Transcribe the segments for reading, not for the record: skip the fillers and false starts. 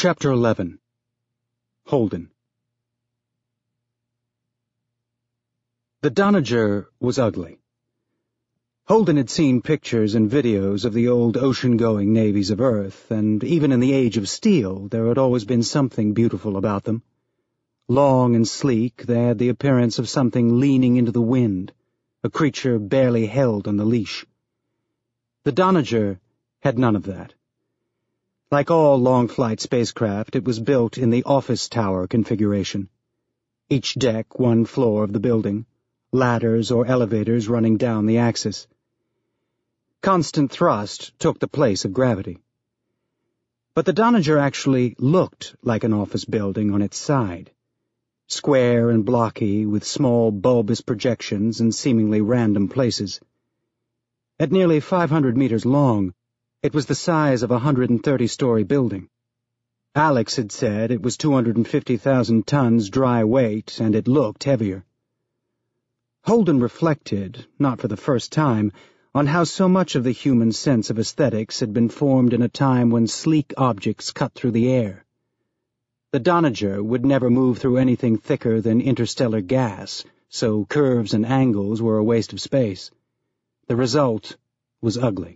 Chapter 11. Holden. The Doniger was ugly. Holden had seen pictures and videos of the old ocean-going navies of Earth, and even in the Age of Steel there had always been something beautiful about them. Long and sleek, they had the appearance of something leaning into the wind, a creature barely held on the leash. The Doniger had none of that. Like all long-flight spacecraft, it was built in the office tower configuration. Each deck one floor of the building, ladders or elevators running down the axis. Constant thrust took the place of gravity. But the Doniger actually looked like an office building on its side. Square and blocky, with small bulbous projections in seemingly random places. At nearly 500 meters long, it was the size of a 130-story building. Alex had said it was 250,000 tons dry weight, and it looked heavier. Holden reflected, not for the first time, on how so much of the human sense of aesthetics had been formed in a time when sleek objects cut through the air. The Doniger would never move through anything thicker than interstellar gas, so curves and angles were a waste of space. The result was ugly.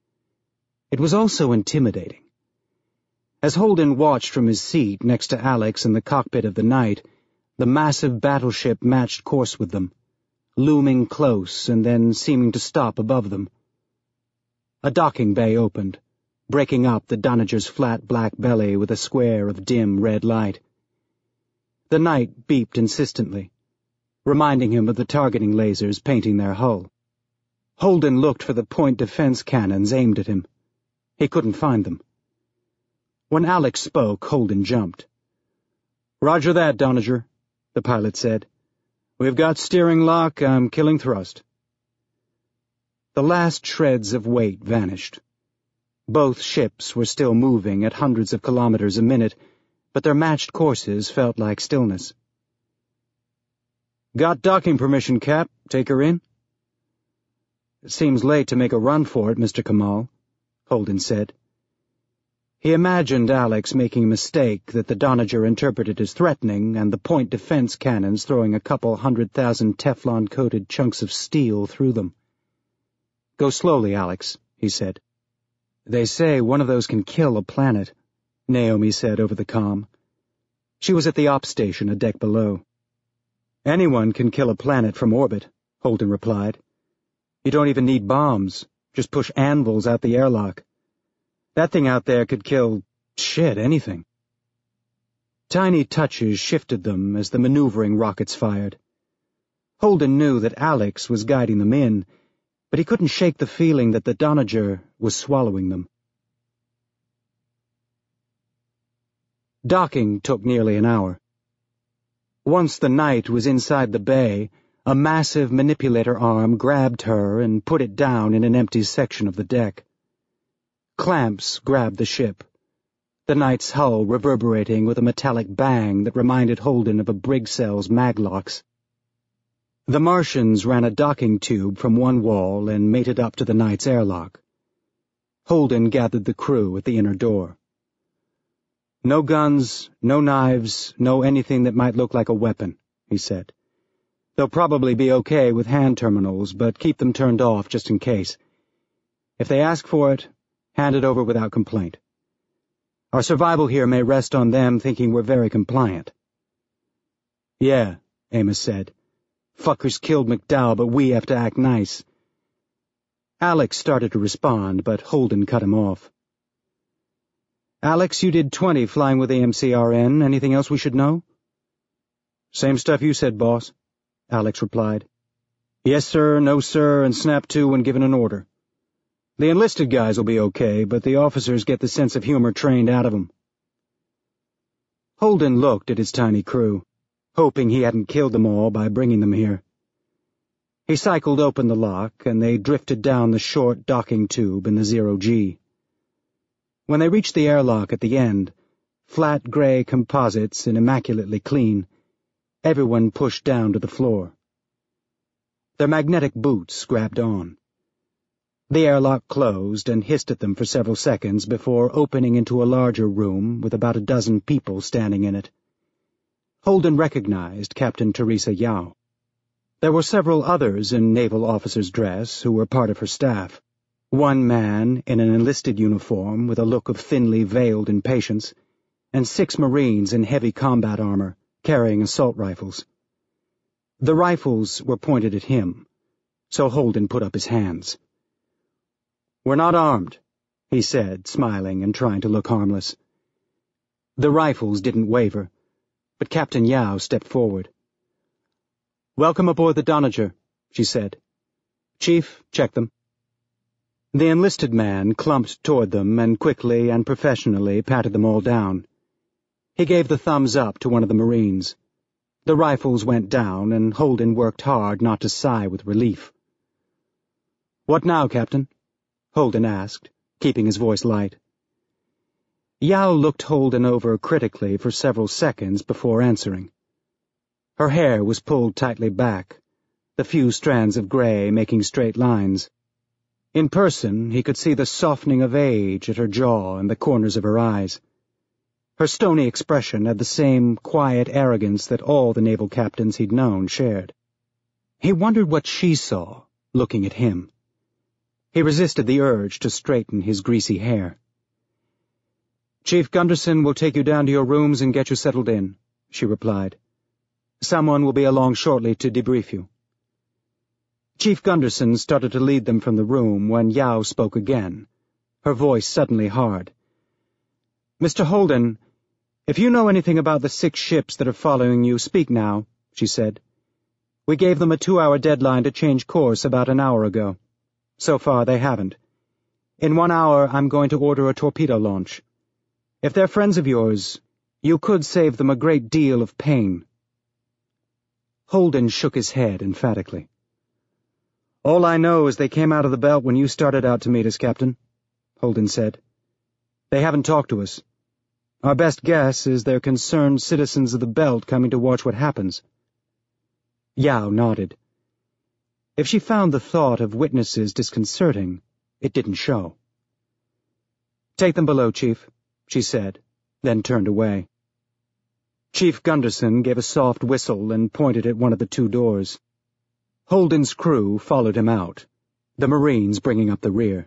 It was also intimidating. As Holden watched from his seat next to Alex in the cockpit of the Knight, the massive battleship matched course with them, looming close and then seeming to stop above them. A docking bay opened, breaking up the Doniger's flat black belly with a square of dim red light. The Knight beeped insistently, reminding him of the targeting lasers painting their hull. Holden looked for the point defense cannons aimed at him. He couldn't find them. When Alex spoke, Holden jumped. "Roger that, Doniger," the pilot said. "We've got steering lock, I'm killing thrust." The last shreds of weight vanished. Both ships were still moving at hundreds of kilometers a minute, but their matched courses felt like stillness. "Got docking permission, Cap. Take her in?" "It seems late to make a run for it, Mr. Kamal," Holden said. He imagined Alex making a mistake that the Doniger interpreted as threatening and the point defense cannons throwing a couple 100,000 Teflon-coated chunks of steel through them. "Go slowly, Alex," he said. "They say one of those can kill a planet," Naomi said over the comm. She was at the ops station a deck below. "Anyone can kill a planet from orbit," Holden replied. "You don't even need bombs. Just push anvils out the airlock. That thing out there could kill, anything." Tiny touches shifted them as the maneuvering rockets fired. Holden knew that Alex was guiding them in, but he couldn't shake the feeling that the Doniger was swallowing them. Docking took nearly an hour. Once the Knight was inside the bay, a massive manipulator arm grabbed her and put it down in an empty section of the deck. Clamps grabbed the ship, the Knight's hull reverberating with a metallic bang that reminded Holden of a Briggsell's maglocks. The Martians ran a docking tube from one wall and mated up to the Knight's airlock. Holden gathered the crew at the inner door. "No guns, no knives, no anything that might look like a weapon," he said. "They'll probably be okay with hand terminals, but keep them turned off just in case. If they ask for it, hand it over without complaint. Our survival here may rest on them thinking we're very compliant." "Yeah," Amos said. "Fuckers killed McDowell, but we have to act nice." Alex started to respond, but Holden cut him off. "Alex, you did 20 flying with AMCRN. Anything else we should know?" "Same stuff you said, boss," Alex replied. "Yes, sir, no, sir, and snap to when given an order. The enlisted guys will be okay, but the officers get the sense of humor trained out of them." Holden looked at his tiny crew, hoping he hadn't killed them all by bringing them here. He cycled open the lock, and they drifted down the short docking tube in the 0G. When they reached the airlock at the end, flat gray composites and immaculately clean, everyone pushed down to the floor. Their magnetic boots grabbed on. The airlock closed and hissed at them for several seconds before opening into a larger room with about a dozen people standing in it. Holden recognized Captain Teresa Yao. There were several others in naval officer's dress who were part of her staff. One man in an enlisted uniform with a look of thinly veiled impatience, and 6 Marines in heavy combat armor, carrying assault rifles. The rifles were pointed at him, so Holden put up his hands. "We're not armed," he said, smiling and trying to look harmless. The rifles didn't waver, but Captain Yao stepped forward. "Welcome aboard the Doniger," she said. "Chief, check them." The enlisted man clumped toward them and quickly and professionally patted them all down. He gave the thumbs up to one of the Marines. The rifles went down, and Holden worked hard not to sigh with relief. "What now, Captain?" Holden asked, keeping his voice light. Yao looked Holden over critically for several seconds before answering. Her hair was pulled tightly back, the few strands of gray making straight lines. In person, he could see the softening of age at her jaw and the corners of her eyes. Her stony expression had the same quiet arrogance that all the naval captains he'd known shared. He wondered what she saw, looking at him. He resisted the urge to straighten his greasy hair. "Chief Gunderson will take you down to your rooms and get you settled in," she replied. "Someone will be along shortly to debrief you." Chief Gunderson started to lead them from the room when Yao spoke again, her voice suddenly hard. "Mr. Holden, if you know anything about the 6 ships that are following you, speak now," she said. "We gave them a 2-hour deadline to change course about an hour ago. So far, they haven't. In 1 hour, I'm going to order a torpedo launch. If they're friends of yours, you could save them a great deal of pain." Holden shook his head emphatically. "All I know is they came out of the belt when you started out to meet us, Captain," Holden said. "They haven't talked to us. Our best guess is they're concerned citizens of the belt coming to watch what happens." Yao nodded. If she found the thought of witnesses disconcerting, it didn't show. "Take them below, Chief," she said, then turned away. Chief Gunderson gave a soft whistle and pointed at one of the 2 doors. Holden's crew followed him out, the Marines bringing up the rear.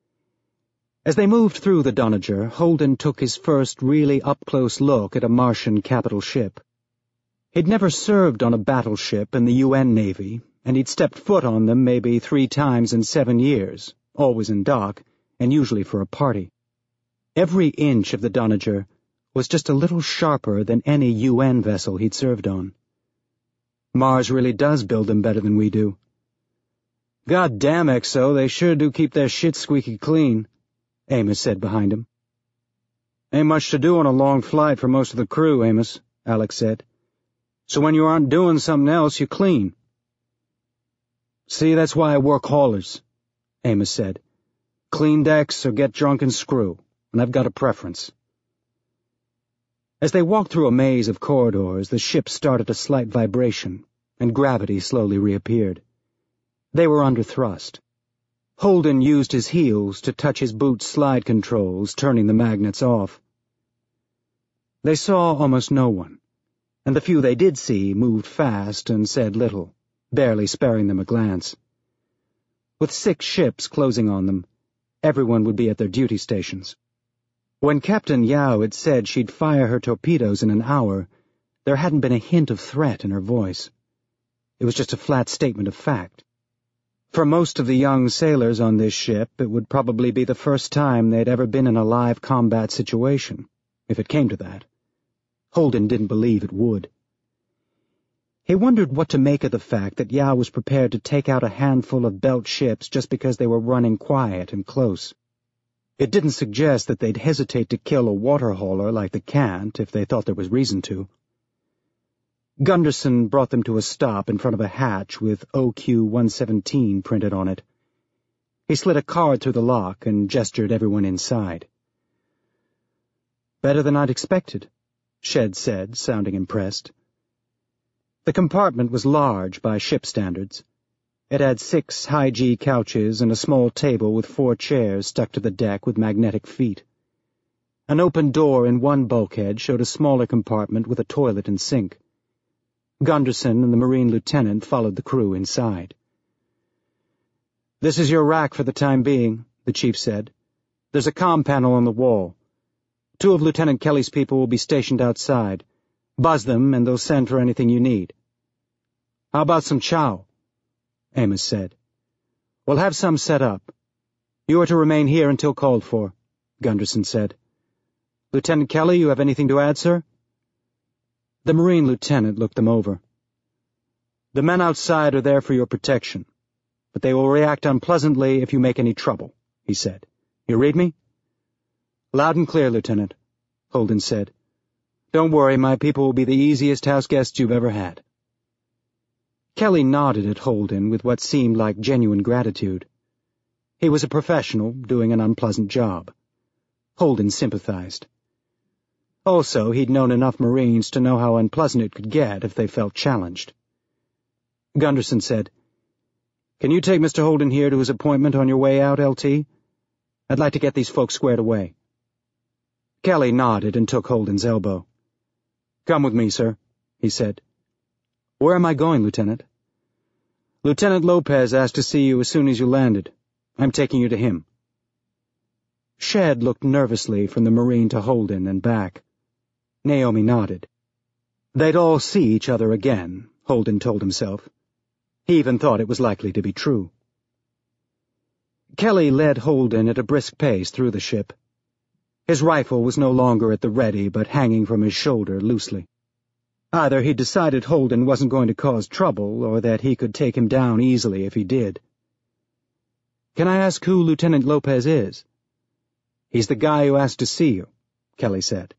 As they moved through the Doniger, Holden took his first really up-close look at a Martian capital ship. He'd never served on a battleship in the UN Navy, and he'd stepped foot on them maybe 3 times in 7 years, always in dock, and usually for a party. Every inch of the Doniger was just a little sharper than any UN vessel he'd served on. Mars really does build them better than we do. "God damn, XO, they sure do keep their shit squeaky clean," Amos said behind him. "Ain't much to do on a long flight for most of the crew, Amos," Alex said. "So when you aren't doing something else, you clean." "See, that's why I work haulers," Amos said. "Clean decks or get drunk and screw, and I've got a preference." As they walked through a maze of corridors, the ship started a slight vibration, and gravity slowly reappeared. They were under thrust. Holden used his heels to touch his boot's slide controls, turning the magnets off. They saw almost no one, and the few they did see moved fast and said little, barely sparing them a glance. With 6 ships closing on them, everyone would be at their duty stations. When Captain Yao had said she'd fire her torpedoes in an hour, there hadn't been a hint of threat in her voice. It was just a flat statement of fact. For most of the young sailors on this ship, it would probably be the first time they'd ever been in a live combat situation, if it came to that. Holden didn't believe it would. He wondered what to make of the fact that Yao was prepared to take out a handful of belt ships just because they were running quiet and close. It didn't suggest that they'd hesitate to kill a water hauler like the Cant if they thought there was reason to. Gunderson brought them to a stop in front of a hatch with OQ-117 printed on it. He slid a card through the lock and gestured everyone inside. "Better than I'd expected," Shed said, sounding impressed. The compartment was large by ship standards. It had 6 high-G couches and a small table with 4 chairs stuck to the deck with magnetic feet. An open door in one bulkhead showed a smaller compartment with a toilet and sink. Gunderson and the Marine lieutenant followed the crew inside. "This is your rack for the time being," the chief said. "There's a comm panel on the wall. 2 of Lieutenant Kelly's people will be stationed outside. Buzz them, and they'll send for anything you need." "How about some chow?" Amos said. "We'll have some set up. You are to remain here until called for," Gunderson said. "Lieutenant Kelly, you have anything to add, sir?" The Marine lieutenant looked them over. "The men outside are there for your protection, but they will react unpleasantly if you make any trouble," he said. "You read me?" "Loud and clear, Lieutenant," Holden said. "Don't worry, my people will be the easiest house guests you've ever had." Kelly nodded at Holden with what seemed like genuine gratitude. He was a professional doing an unpleasant job. Holden sympathized. Also, he'd known enough Marines to know how unpleasant it could get if they felt challenged. Gunderson said, "Can you take Mr. Holden here to his appointment on your way out, LT? I'd like to get these folks squared away." Kelly nodded and took Holden's elbow. "Come with me, sir," he said. "Where am I going, Lieutenant?" "Lieutenant Lopez asked to see you as soon as you landed. I'm taking you to him." Shedd looked nervously from the Marine to Holden and back. Naomi nodded. They'd all see each other again, Holden told himself. He even thought it was likely to be true. Kelly led Holden at a brisk pace through the ship. His rifle was no longer at the ready, but hanging from his shoulder loosely. Either he'd decided Holden wasn't going to cause trouble, or that he could take him down easily if he did. "Can I ask who Lieutenant Lopez is?" "He's the guy who asked to see you," Kelly said.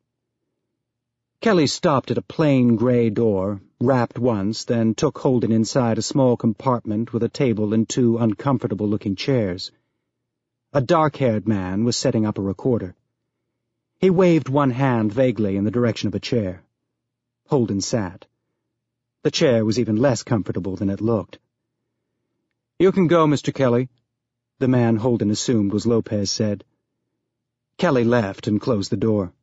Kelly stopped at a plain gray door, rapped once, then took Holden inside a small compartment with a table and 2 uncomfortable-looking chairs. A dark-haired man was setting up a recorder. He waved one hand vaguely in the direction of a chair. Holden sat. The chair was even less comfortable than it looked. "You can go, Mr. Kelly," the man Holden assumed was Lopez said. Kelly left and closed the door.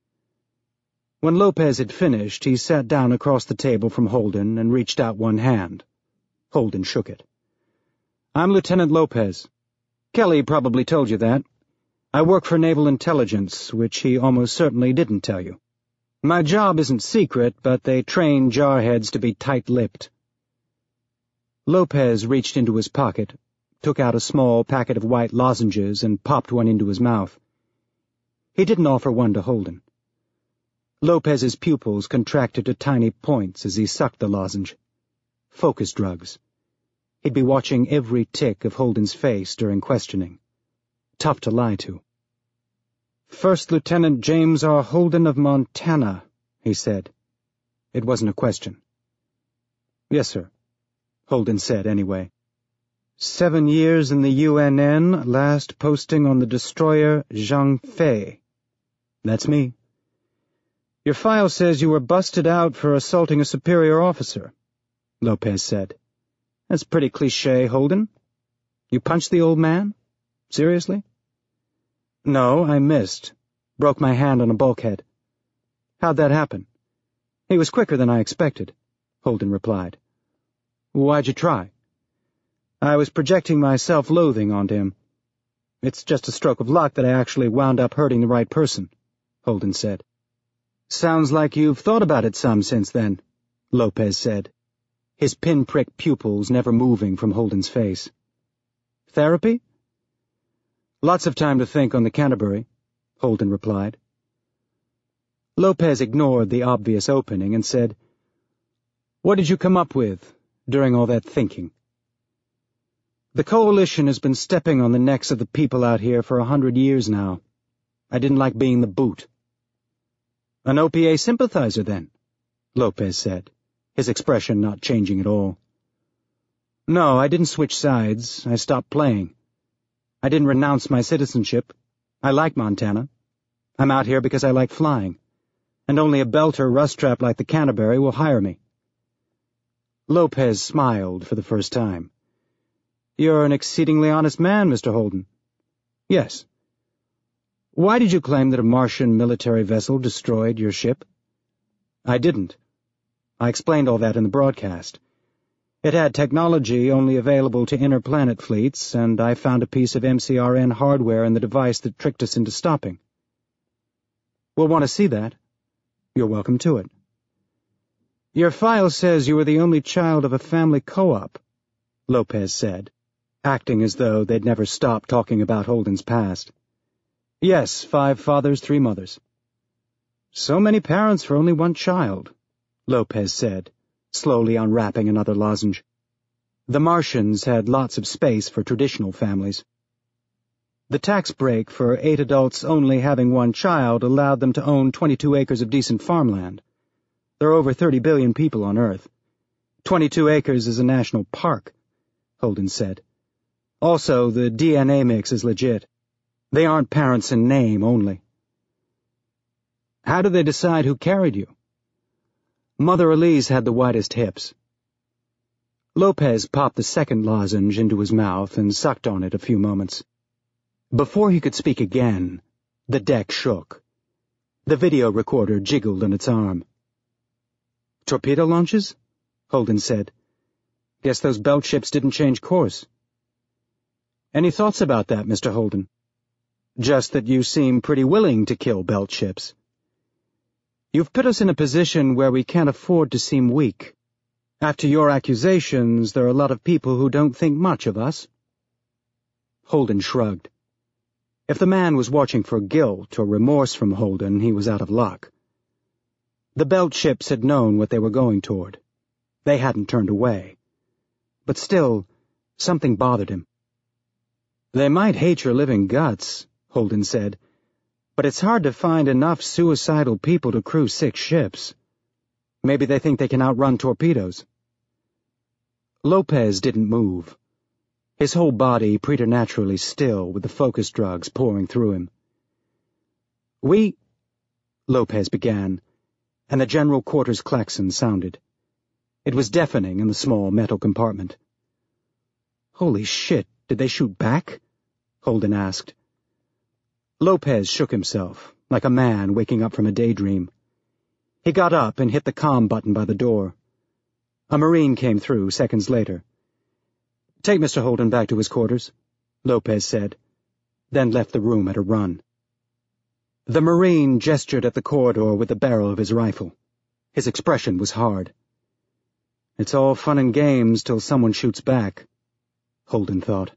When Lopez had finished, he sat down across the table from Holden and reached out one hand. Holden shook it. "I'm Lieutenant Lopez. Kelly probably told you that. I work for Naval Intelligence, which he almost certainly didn't tell you. My job isn't secret, but they train jarheads to be tight-lipped." Lopez reached into his pocket, took out a small packet of white lozenges and popped one into his mouth. He didn't offer one to Holden. Lopez's pupils contracted to tiny points as he sucked the lozenge. Focus drugs. He'd be watching every tick of Holden's face during questioning. Tough to lie to. "First Lieutenant James R. Holden of Montana," he said. It wasn't a question. "Yes, sir," Holden said anyway. 7 years in the UNN, last posting on the destroyer Zhang Fei." "That's me." "Your file says you were busted out for assaulting a superior officer," Lopez said. "That's pretty cliché, Holden. You punched the old man? Seriously?" "No, I missed. Broke my hand on a bulkhead." "How'd that happen?" "He was quicker than I expected," Holden replied. "Why'd you try?" "I was projecting my self-loathing onto him. It's just a stroke of luck that I actually wound up hurting the right person," Holden said. "Sounds like you've thought about it some since then," Lopez said, his pinprick pupils never moving from Holden's face. "Therapy?" "Lots of time to think on the Canterbury," Holden replied. Lopez ignored the obvious opening and said, "What did you come up with during all that thinking?" "The Coalition has been stepping on the necks of the people out here for 100 years now. I didn't like being the boot." "An OPA sympathizer, then?" Lopez said, his expression not changing at all. "No, I didn't switch sides. I stopped playing. I didn't renounce my citizenship. I like Montana. I'm out here because I like flying, and only a belter rust trap like the Canterbury will hire me." Lopez smiled for the first time. You're an exceedingly honest man, Mr. Holden. Yes. Why did you claim that a Martian military vessel destroyed your ship? I didn't. I explained all that in the broadcast. It had technology only available to interplanet fleets, and I found a piece of MCRN hardware in the device that tricked us into stopping. We'll want to see that. You're welcome to it. Your file says you were the only child of a family co-op, Lopez said, acting as though they'd never stopped talking about Holden's past. Yes, 5 fathers, 3 mothers. So many parents for only one child, Lopez said, slowly unwrapping another lozenge. The Martians had lots of space for traditional families. The tax break for 8 adults only having one child allowed them to own 22 acres of decent farmland. There are over 30 billion people on Earth. 22 acres is a national park, Holden said. Also, the DNA mix is legit. They aren't parents in name only. How did they decide who carried you? Mother Elise had the widest hips. Lopez popped the second lozenge into his mouth and sucked on it a few moments. Before he could speak again, the deck shook. The video recorder jiggled on its arm. Torpedo launches? Holden said. Guess those belt ships didn't change course. Any thoughts about that, Mr. Holden? Just that you seem pretty willing to kill belt ships. You've put us in a position where we can't afford to seem weak. After your accusations, there are a lot of people who don't think much of us. Holden shrugged. If the man was watching for guilt or remorse from Holden, he was out of luck. The belt ships had known what they were going toward. They hadn't turned away. But still, something bothered him. They might hate your living guts, Holden said, but it's hard to find enough suicidal people to crew 6 ships. Maybe they think they can outrun torpedoes. Lopez didn't move. His whole body preternaturally still with the focus drugs pouring through him. Lopez began, and the general quarters klaxon sounded. It was deafening in the small metal compartment. Holy shit, did they shoot back? Holden asked. Lopez shook himself, like a man waking up from a daydream. He got up and hit the comm button by the door. A Marine came through seconds later. Take Mr. Holden back to his quarters, Lopez said, then left the room at a run. The Marine gestured at the corridor with the barrel of his rifle. His expression was hard. It's all fun and games till someone shoots back, Holden thought.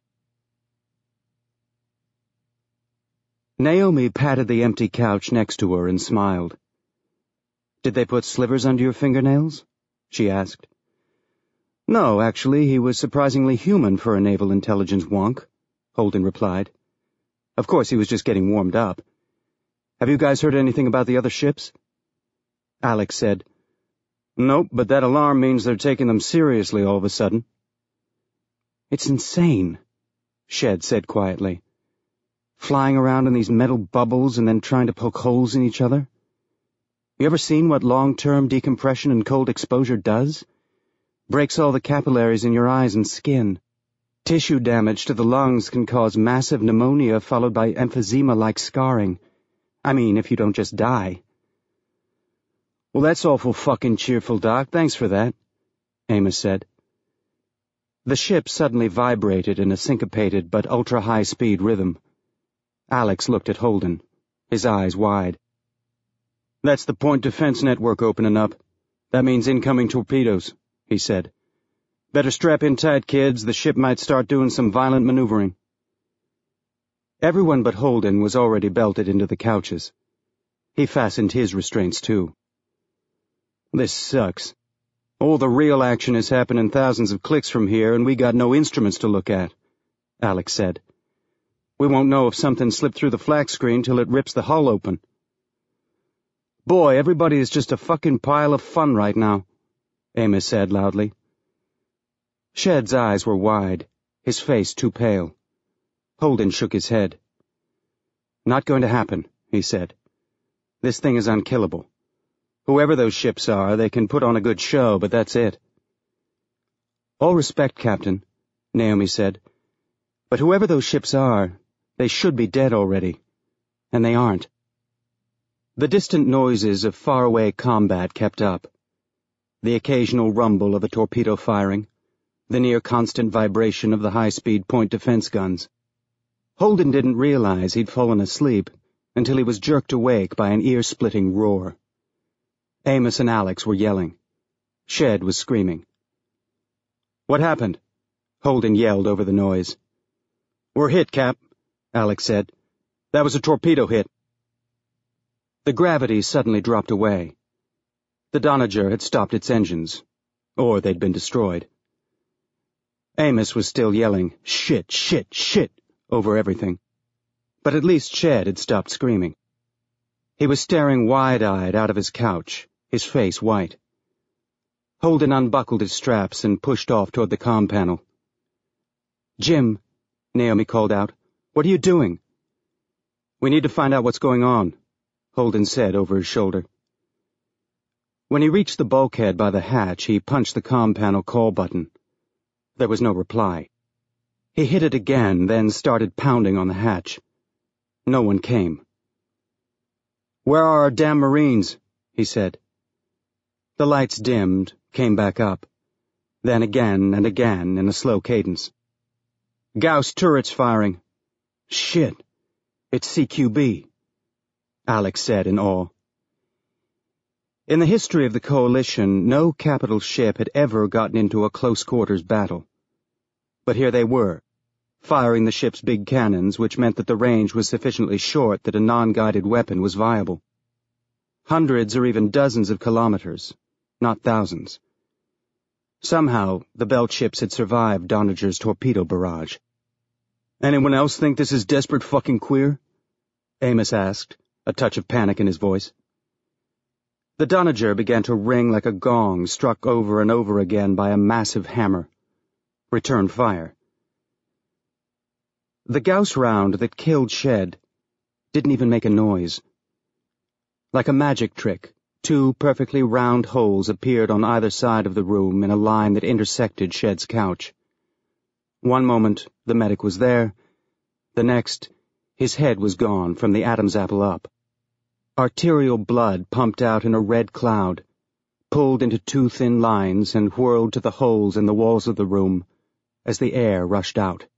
Naomi patted the empty couch next to her and smiled. Did they put slivers under your fingernails? She asked. No, actually, he was surprisingly human for a naval intelligence wonk, Holden replied. Of course, he was just getting warmed up. Have you guys heard anything about the other ships? Alex said, Nope, but that alarm means they're taking them seriously all of a sudden. It's insane, Shed said quietly. Flying around in these metal bubbles and then trying to poke holes in each other. You ever seen what long-term decompression and cold exposure does? Breaks all the capillaries in your eyes and skin. Tissue damage to the lungs can cause massive pneumonia followed by emphysema-like scarring. I mean, if you don't just die. Well, that's awful fucking cheerful, Doc. Thanks for that, Amos said. The ship suddenly vibrated in a syncopated but ultra-high-speed rhythm. Alex looked at Holden, his eyes wide. That's the point defense network opening up. That means incoming torpedoes, he said. Better strap in tight, kids. The ship might start doing some violent maneuvering. Everyone but Holden was already belted into the couches. He fastened his restraints, too. This sucks. All the real action is happening thousands of clicks from here, and we got no instruments to look at, Alex said. We won't know if something slipped through the flak screen till it rips the hull open. Boy, everybody is just a fucking pile of fun right now, Amos said loudly. Shed's eyes were wide, his face too pale. Holden shook his head. Not going to happen, he said. This thing is unkillable. Whoever those ships are, they can put on a good show, but that's it. All respect, Captain, Naomi said. But whoever those ships are, they should be dead already. And they aren't. The distant noises of faraway combat kept up. The occasional rumble of a torpedo firing, the near-constant vibration of the high-speed point defense guns. Holden didn't realize he'd fallen asleep until he was jerked awake by an ear-splitting roar. Amos and Alex were yelling. Shed was screaming. "What happened?" Holden yelled over the noise. "We're hit, Cap," Alex said. "That was a torpedo hit." The gravity suddenly dropped away. The Doniger had stopped its engines, or they'd been destroyed. Amos was still yelling, "Shit, shit, shit," over everything. But at least Shed had stopped screaming. He was staring wide-eyed out of his couch, his face white. Holden unbuckled his straps and pushed off toward the comm panel. "Jim," Naomi called out, "what are you doing?" "We need to find out what's going on," Holden said over his shoulder. When he reached the bulkhead by the hatch, he punched the comm panel call button. There was no reply. He hit it again, then started pounding on the hatch. No one came. "Where are our damn Marines?" he said. The lights dimmed, came back up, then again and again in a slow cadence. "Gauss turrets firing." "Shit, it's CQB," Alex said in awe. In the history of the Coalition, no capital ship had ever gotten into a close-quarters battle. But here they were, firing the ship's big cannons, which meant that the range was sufficiently short that a non-guided weapon was viable. Hundreds or even dozens of kilometers, not thousands. Somehow, the Belt ships had survived Doniger's torpedo barrage. "Anyone else think this is desperate fucking queer?" Amos asked, a touch of panic in his voice. The Doniger began to ring like a gong struck over and over again by a massive hammer. Return fire. The Gauss round that killed Shed didn't even make a noise. Like a magic trick, two perfectly round holes appeared on either side of the room in a line that intersected Shed's couch. One moment, the medic was there. The next, his head was gone from the Adam's apple up. Arterial blood pumped out in a red cloud, pulled into two thin lines and whirled to the holes in the walls of the room as the air rushed out.